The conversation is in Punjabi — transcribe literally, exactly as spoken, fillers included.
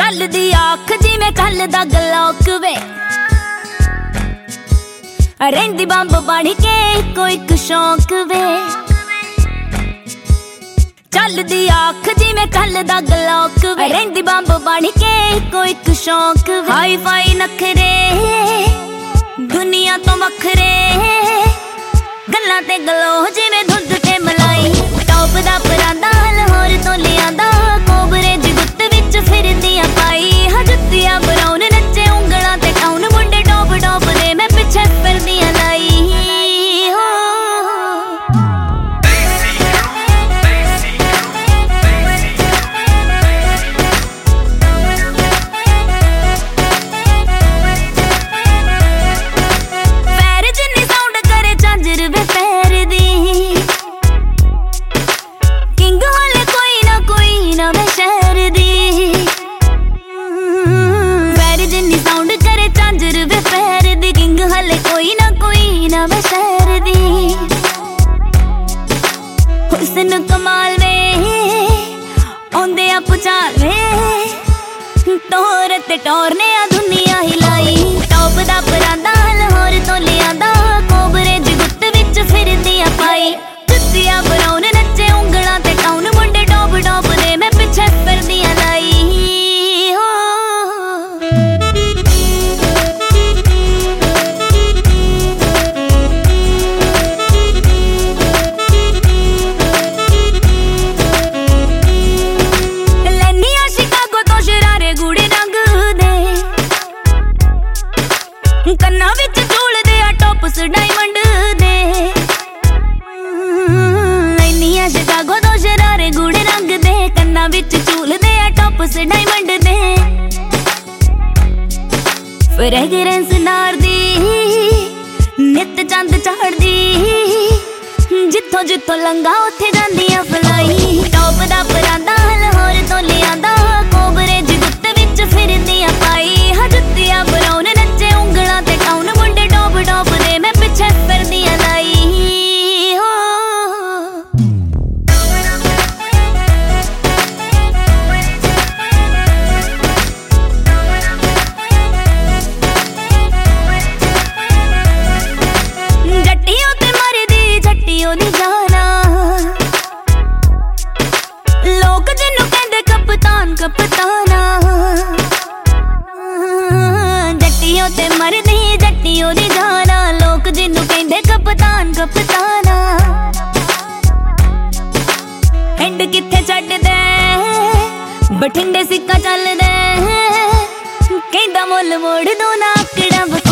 ਚੱਲਦੀ ਆਖ ਜਿਵੇਂ ਚੱਲਦਾ ਗਲੋਕ ਵੇ ਰਹਿੰਦੀ ਬੰਬ ਬਣ ਕੇ ਕੋਈ ਇੱਕ ਸ਼ੌਂਕ ਵੇ ਚੱਲਦੀ ਆਖ ਜਿਵੇਂ ਚੱਲਦਾ ਗਲੋਕ ਵੇ ਰਹਿੰਦੀ ਬੰਬ ਬਣ ਕੇ ਕੋਈ ਇੱਕ ਸ਼ੌਂਕ ਵੇ ਹਾਈ ਫਾਈ ਨਖਰੇ ਦੁਨੀਆ ਤੋਂ ਵੱਖਰੇ ਗੱਲਾਂ ਤੇ ਗਲੋ ਜਿਵੇਂ ਦੁੱਧ ਤੇ ਮਲਾਈ ਟੌਪ ਦਾ ਪਰਾਂਦਾ ਲਾਹੌਰ ਤੋਂ ਲਿਆਂਦਾ ਕੋਬਰੇ ਦੀ ਗੁੱਤ ਵਿੱਚ ਫਿਰਦੀਆਂ ਪਾਈ ਹਜੁੱਤੀਆਂ ਬਰਾਉਨ ਨੱਚੇ ਉਂਗਲਾਂ ਤੇ ਟਾਉਨ ਮੁੰਡੇ ਟੌਪ ਟੌਪ ਦੇ ਮੈਂ ਪਿੱਛੇ ਫਿਰਦੀਆਂ ਲਾਈ हुस्न कमाल वे आंदे आ पुचाल वे टोर ते टोर ने आ दुनिया हिलाई टॉप दा परांदा लाहौर तो लियांदा कोबरे दी गुत्त विच फिरदियां पाई जुत्तियां बराउन नच्चे ਉਂਗਲਾਂ ते टाउन मुंडे टॉप टॉप दे मैं पिछे फिरदियां लाई ਕੰਨਾਂ ਵਿੱਚ ਝੂਲਦੇ ਆ ਟੌਪਸ ਡਾਇਮੰਡ ਦੇ ਲੈਨੀਆਂ ਸ਼ਿਕਾਗੋ ਤੋਂ ਸ਼ਰਾਰੇ ਗੂੜੇ ਰੰਗ ਦੇ ਕੰਨਾਂ ਵਿੱਚ ਝੂਲਦੇ ਆ ਟੌਪਸ ਡਾਇਮੰਡ ਦੇ ਫ੍ਰੈਗਰੈਂਸ ਨਾਰ ਦੀ ਨਿੱਤ ਚੰਦ ਚੜ੍ਹਦੀ ਜਿੱਥੋਂ ਜਿੱਥੋਂ ਲੰਘਾ ਉੱਥੇ ਜਾਂਦੀਆਂ ਫਲਾਈ ਟੌਪ ਦਾ ਪਰਾਂਦਾ ਲਾਹੌਰ ਤੋਂ ਲਿਆਂਦਾ ਕੋਬਰੇ ਦੀ ਗੁੱਤ ਵਿੱਚ ਫਿਰਦੀਆਂ ਪਾਈ ਹਜੁੱਤੀਆਂ ਬਰਾਉਨ ਨੱਚੇ ਉਂਗਲਾਂ ਤੇ ਟਾਉਨ ਮੁੰਡੇ ਟੌਪ ਟੌਪ ਦੇ ਮੈਂ ਪਿੱਛੇ ਫਿਰਦੀਆਂ ਲਾਈ ਜੱਟੀਓ ਤੇ ਮਰਦੀ ਜੱਟੀਓ ਨੀ ਜਾਣਾ ਲੋਕ ਜਿਹਨੂੰ ਕਹਿੰਦੇ ਕਪਤਾਨ ਕਪਤਾਨਾ ਜੱਟੀਓ ਤੇ ਮਰਦੀ ਜੱਟੀਓ ਨੀ ਜਾਣਾ ਲੋਕ ਜਿਹਨੂੰ ਕਹਿੰਦੇ ਕਪਤਾਨ ਕਪਤਾਨਾ ਹੈਂਡ ਕਿੱਥੇ ਛੱਡਦੇ ਬਠਿੰਡੇ ਸਿੱਕਾ ਚੱਲਦੇ ਕਹਿੰਦਾ ਮੁੱਲ ਮੋੜ ਦੋ ਨਾ ਆਕੜਾ